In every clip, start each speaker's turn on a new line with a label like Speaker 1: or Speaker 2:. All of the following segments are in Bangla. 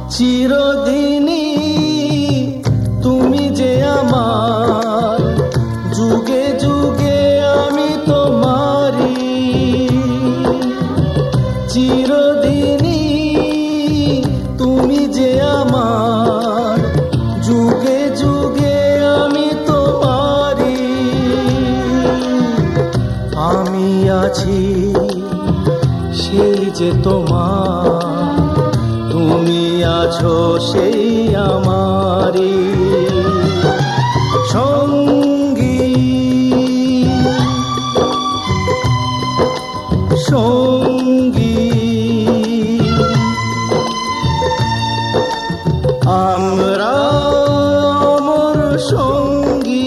Speaker 1: চিরদিনই তুমি যে আমার, যুগে যুগে আমি তোমারি। চিরদিনই তুমি যে আমার, যুগে যুগে আমি তোমারি। আমি আছি সেই যে তোমার, তুমি আছো সেই আমারি সঙ্গী। সঙ্গী আমরা অমর সঙ্গী।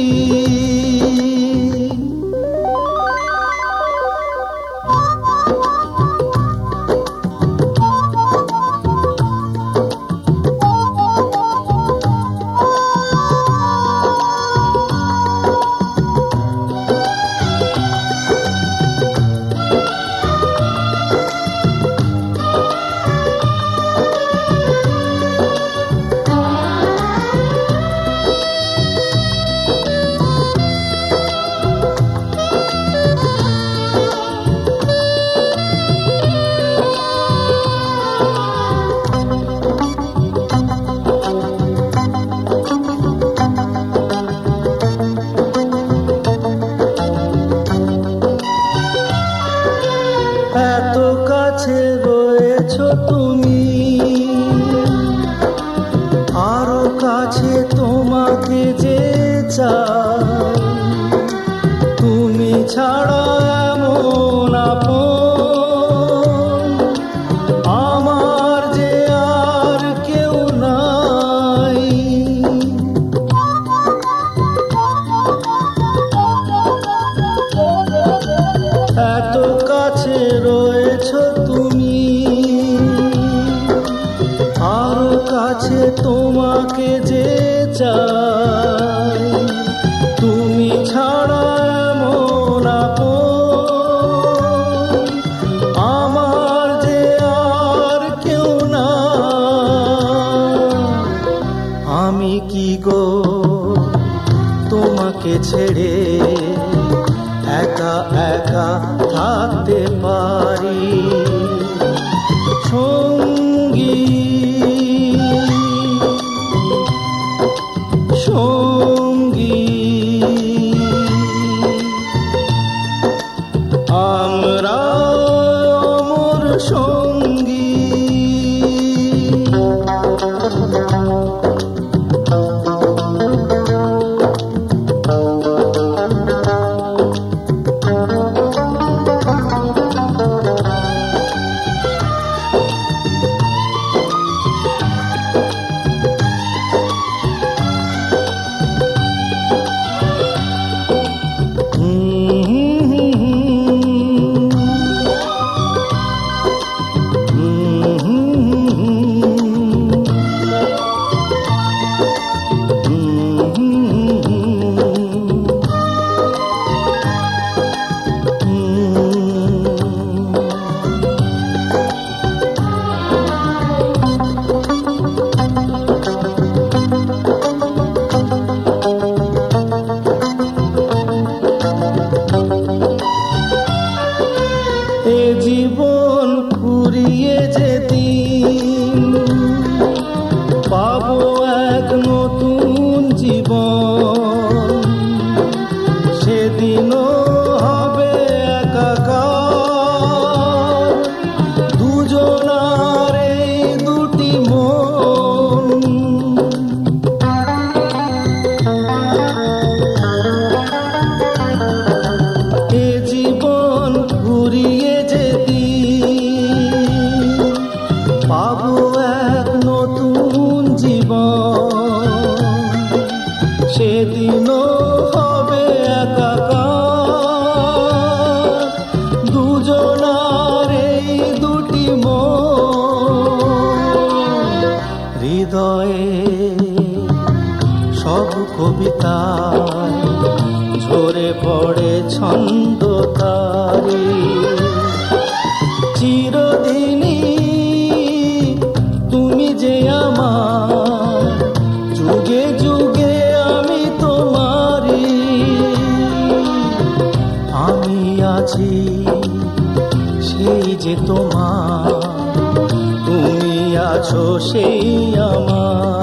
Speaker 1: এত কাছে রয়েছো তুমি, আরো কাছে তোমাকে যে চাই। তুমি ছাড়া এমন আপন আমার যে আর কেউ নাই। এত কাছে রয়েছো তুমি, আরো কাছে তোমাকে যে চাই। তুমি ছাড়া এমন আপন আমার যে আর কেউ না। আমি কি গো তোমাকে ছেড়ে একা একা থাকতে পারি সঙ্গী। সঙ্গী আমরা অমর সঙ্গী। এ জীবন ফুরিয়ে যেদিন পাবো এক নতুন জীবন, সেদিনও হবে একাকার দুজনার এই দুটি মন। এ জীবন ফুরিয়ে যেদিন পাবো এক নতুন জীবন, সেদিনও হবে একাকার দুজনার এই দুটি মন। হৃদয়ে সব কবিতায় ঝরে পড়ে ছন্দ তারি। চিরদিনই তুমি যে আমার সেই আমার।